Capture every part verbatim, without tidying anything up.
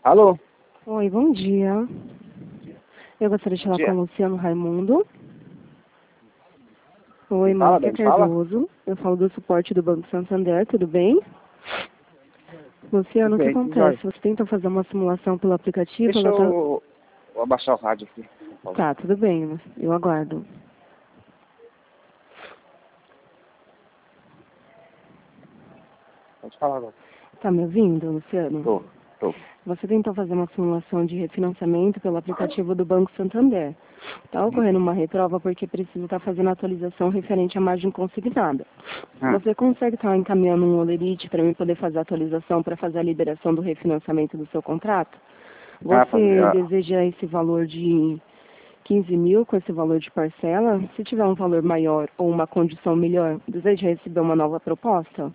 Alô? Oi, bom dia. Eu gostaria de falar Dia. com o Luciano Raimundo. Oi, Quem fala? Márcia Bem, fala? Cardoso. Eu falo do suporte do Banco Santander, tudo bem? Luciano, Tudo o que bem, tudo jóia. acontece? Você tenta fazer uma simulação pelo aplicativo? Deixa Ela tá... eu... Vou abaixar o rádio aqui, por favor. Tá, tudo bem, eu aguardo. Pode falar agora. Tá me ouvindo, Luciano? Tô, tô. Você tentou fazer uma simulação de refinanciamento pelo aplicativo do Banco Santander. Está ocorrendo uma reprova porque precisa estar fazendo atualização referente à margem consignada. Ah, Você consegue estar encaminhando um olerite para mim poder fazer a atualização para fazer a liberação do refinanciamento do seu contrato? ah, fazer, Você ah, deseja esse valor de quinze mil com esse valor de parcela? Se tiver um valor maior ou uma condição melhor, deseja receber uma nova proposta?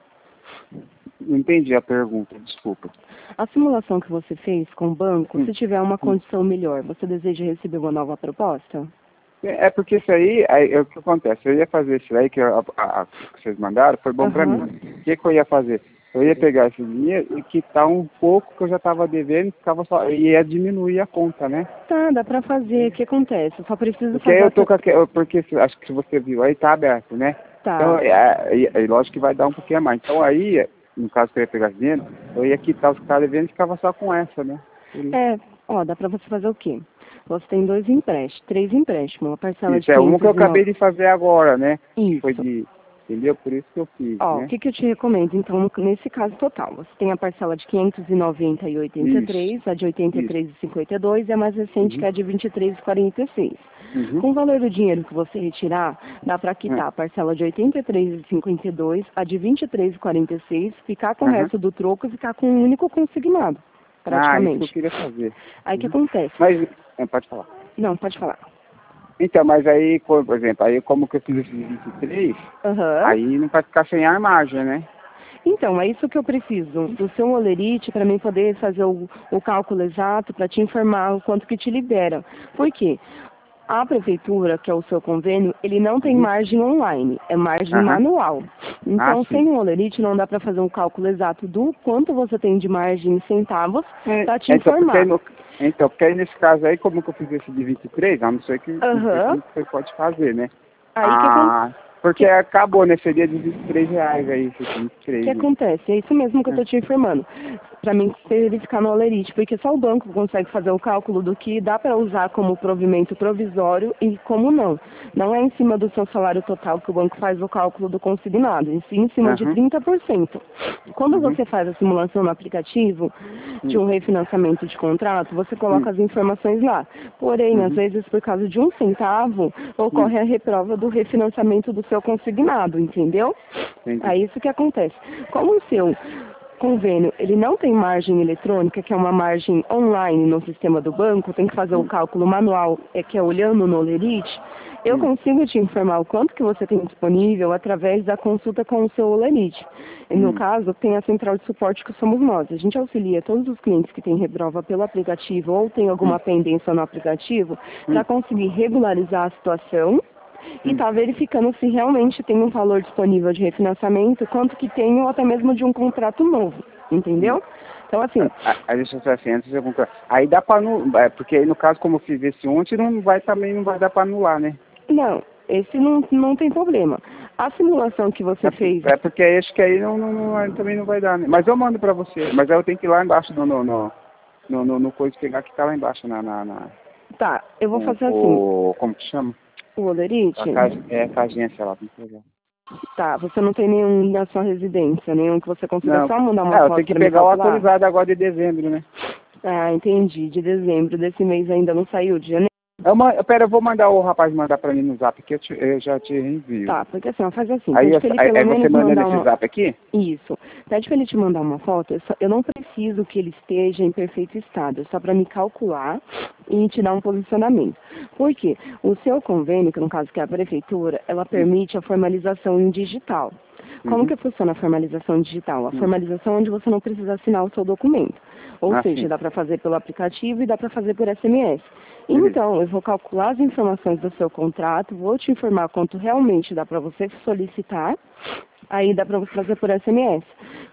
não entendi a pergunta, desculpa. A simulação que você fez com o banco, Hum, se tiver uma hum. condição melhor, você deseja receber uma nova proposta? É é porque isso aí, aí, é o que acontece, eu ia fazer isso aí que, a, a- a- que vocês mandaram, foi bom pra Aham. mim. O que, que eu ia fazer? Eu ia pegar esse dinheiro e quitar um pouco que eu já estava devendo, ficava só, e ia diminuir a conta, né? Tá, dá pra fazer. O que acontece? Eu só preciso Porque aí fazer eu a... tô tu- com aquele, porque se- acho que se você viu aí tá aberto, né? Então, Tá. é, é, é lógico que vai dar um pouquinho a mais. Então aí, no caso que eu ia pegar esse dinheiro, eu ia quitar os que estavam devendo e ficava só com essa, né? Por isso. É, ó, dá pra você fazer o quê? Você tem dois empréstimos, três empréstimos, uma parcela de Isso é um que eu quinhentos e nove. acabei de fazer agora, né? Que foi Isso. de, entendeu? Por isso que eu fiz, Ó, o né? que, que eu te recomendo, então, no- nesse caso total? Você tem a parcela de quinhentos e noventa e oitenta e Isso, três, a de oitenta e isso. três e cinquenta e dois e a mais recente Uhum, que é a de vinte e três e quarenta e seis. uhum. Com o valor do dinheiro que você retirar, dá para quitar a Ah, parcela de oitenta e três e cinquenta e dois, a de vinte e três e quarenta e seis, ficar com o aham. resto do troco e ficar com um único consignado, Ah, isso que eu praticamente. queria fazer. Aí o que Uhum. acontece? Mas, é, pode falar. Não, pode falar. Então, mas aí, co- por exemplo, aí como que eu fiz esse vinte e três, Aham. aí não vai ficar sem a margem, né? Então, é isso que eu preciso, do seu olerite, para mim poder fazer o, o cálculo exato, para te informar o quanto que te libera. Por quê? A prefeitura, que é o seu convênio, ele não tem Uhum. margem online, é margem Aham. manual. Ah, Então, sim. sem um olerite, não dá para fazer um cálculo exato do quanto você tem de margem em centavos É, para te então, porque aí informar. no, então, porque aí nesse caso aí, como que eu fiz esse de vinte e três, a não ser que, não sei Aham. como que você pode fazer, né? Aí que, acon- Ah, porque que, acabou, né? Seria de vinte e três reais aí, esse vinte e que três, né? acontece? É isso mesmo que eu Ah, estou te informando. Para mim verificar no olerite, porque só o banco consegue fazer o cálculo do que dá para usar como provimento provisório e como não. Não é em cima do seu salário total que o banco faz o cálculo do consignado, em sim em cima de Aham. trinta por cento. Quando Uhum. você faz a simulação no aplicativo de Hum, um refinanciamento de contrato, você hum, coloca as informações lá. Porém, às uhum. vezes, por causa de um centavo, Hum, ocorre a reprova do refinanciamento do seu consignado, entendeu? entendi. É isso que acontece. Como o seu convênio, ele não tem margem eletrônica, que é uma margem online no sistema do banco, tem que fazer o Hum, cálculo manual, é que é olhando no Olerite, eu hum, consigo te informar o quanto que você tem disponível através da consulta com o seu Olerite. E no hum, caso, tem a central de suporte que somos nós. A gente auxilia todos os clientes que têm reprova pelo aplicativo ou tem hum, alguma pendência no aplicativo para hum, conseguir regularizar a situação e hum. está verificando se realmente tem um valor disponível de refinanciamento, quanto que tem ou até mesmo de um contrato novo, Hum. entendeu? Então, assim, Ah, Aí deixa eu ser assim, antes de eu concluir. Aí dá pra anular, é, porque aí no caso, como eu fiz esse ontem, não vai também, não vai dar pra anular, né? não, esse não, não tem problema. A simulação que você É, fez, é porque aí acho que aí não, não, não- aí também não vai dar, né? Mas eu mando pra você. Mas aí eu tenho que ir lá embaixo no, no, no, no, no, no coisa pegar que tá lá embaixo na, na, na tá, eu vou com, fazer assim, com, como que chama? o A Olerite, casa, é, com a agência lá, tem que pegar. tá, você não tem nenhum na sua residência, nenhum que você consiga Não, só mandar uma é, eu foto tenho que para me pegar o calcular? atualizado agora de dezembro, né? Ah, entendi, de dezembro desse mês ainda não saiu, de janeiro. Eu, ma- pera, eu vou mandar o rapaz mandar pra mim no zap, que eu, te- eu já te envio. Tá, porque assim, ó, faz assim, Aí, pede eu- pra ele aí, pelo aí você menos manda mandar nesse uma... zap aqui? Isso. Pede pra ele te mandar uma foto. Eu, só- eu não preciso que ele esteja em perfeito estado. É só para me calcular e te dar um posicionamento. Por quê? O seu convênio, que no caso que é a prefeitura, ela Hum, permite a formalização em digital. Como Uhum. que funciona a formalização digital? A Hum. formalização é onde você não precisa assinar o seu documento. Ou Ah, seja, sim. dá para fazer pelo aplicativo e dá para fazer por S M S. Beleza. Então, eu vou calcular as informações do seu contrato, vou te informar quanto realmente dá para você solicitar, aí dá para você fazer por S M S. O que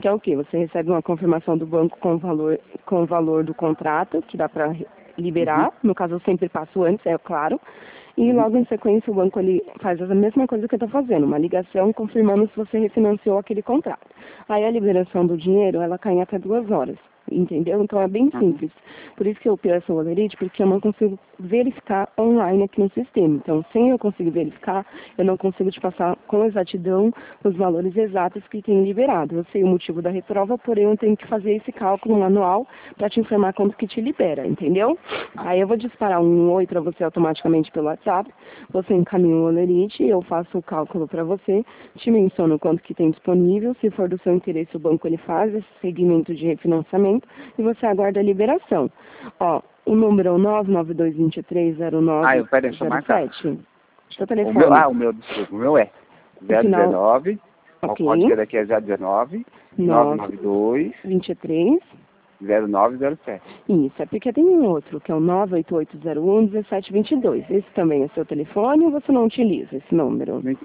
que é o quê? Você recebe uma confirmação do banco com o valor, com o valor do contrato, que dá para liberar. Uhum. No caso, eu sempre passo antes, é claro. E Uhum. logo em sequência, o banco ele faz a mesma coisa que eu estou fazendo, uma ligação confirmando se você refinanciou aquele contrato. Aí a liberação do dinheiro, ela cai em até duas horas. Entendeu? Então é bem Uhum. simples. Por isso que eu peço o Olerite, porque eu não consigo verificar online aqui no sistema. Então, sem eu conseguir verificar, eu não consigo te passar com exatidão os valores exatos que tem liberado. Eu sei o motivo da reprova, porém eu tenho que fazer esse cálculo manual para te informar quanto que te libera, entendeu? Aí eu vou disparar um oi para você automaticamente pelo WhatsApp, você encaminha o Olerite, eu faço o cálculo para você, te menciono quanto que tem disponível, se for do seu interesse o banco ele faz esse segmento de refinanciamento, e você aguarda a liberação. Ó, o número é o nove nove dois dois três zero Ah, nove eu peraí, deixa eu zero marcar. sete. Seu O meu, telefone. ah, o meu, desculpa, o meu é O final, zero nove, o ok. código daqui é zero um nove, nove nove nove dois, vinte e três. zero nove zero sete. Isso, é porque tem um outro, que é o nove oito oito zero um um sete dois dois. Esse também é seu telefone ou você não utiliza esse número? Não, ent-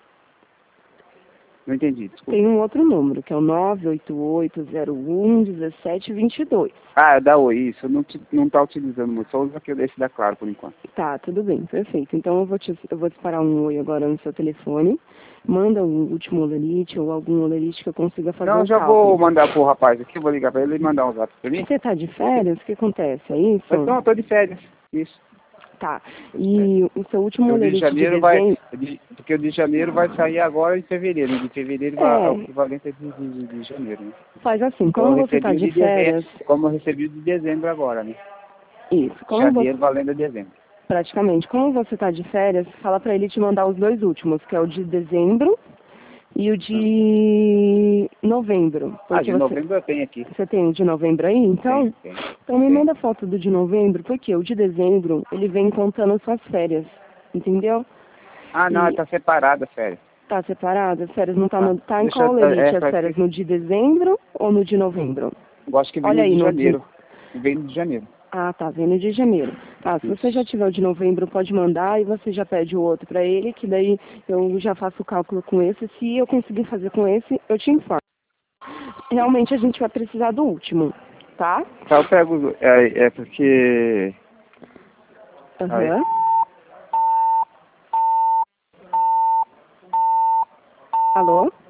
não entendi, desculpa. Tem um outro número, que é o nove oito oito zero um um sete dois dois. Ah, é da Oi, isso, eu não, ti- não tá utilizando muito, só uso aquele desse da Claro por enquanto. Tá, tudo bem, perfeito. Então eu vou, te, eu vou disparar um oi agora no seu telefone. Manda o último olerite ou algum olerite que eu consiga fazer Não, eu o já vou cálculo. mandar pro rapaz aqui, vou ligar pra ele e mandar um zap pra mim. Você tá de férias? O que acontece? É isso? Então, eu tô de férias, isso. Tá. Tô de férias. E o seu último Porque o de olerite de janeiro vai, dezembro... de- porque o de janeiro vai sair agora em fevereiro, o de fevereiro vai, é o É, equivalente a de, de, de janeiro, né? faz assim, Então eu como você tá recebi o de de dezembro, férias... como eu recebi o de dezembro agora, né? Isso, como você... Janeiro valendo a dezembro. Praticamente, como você tá de férias, fala pra ele te mandar os dois últimos, que é o de dezembro e o Ah, de novembro. Ah, Porque de você... novembro eu tenho aqui. Você tem o de novembro aí, Tem, então? tem, Então me tem. manda foto do de novembro, porque o de dezembro, ele vem contando as suas férias, entendeu? Ah, não, E tá separada a férias. tá separado, as férias não tá Tá. no... Tá em Deixa qual eu, é, elite as parece férias? que, No de dezembro ou no de novembro? eu acho que vem Olha no aí, de no de... janeiro. Vem no de janeiro. Ah, tá, vem no de janeiro. Tá, se você já Isso. tiver o de novembro, pode mandar e você já pede o outro pra ele, que daí eu já faço o cálculo com esse. Se eu conseguir fazer com esse, eu te informo. Realmente a gente vai precisar do último, tá? Tá, eu pego, é, é porque... Aí. Aham. Alô?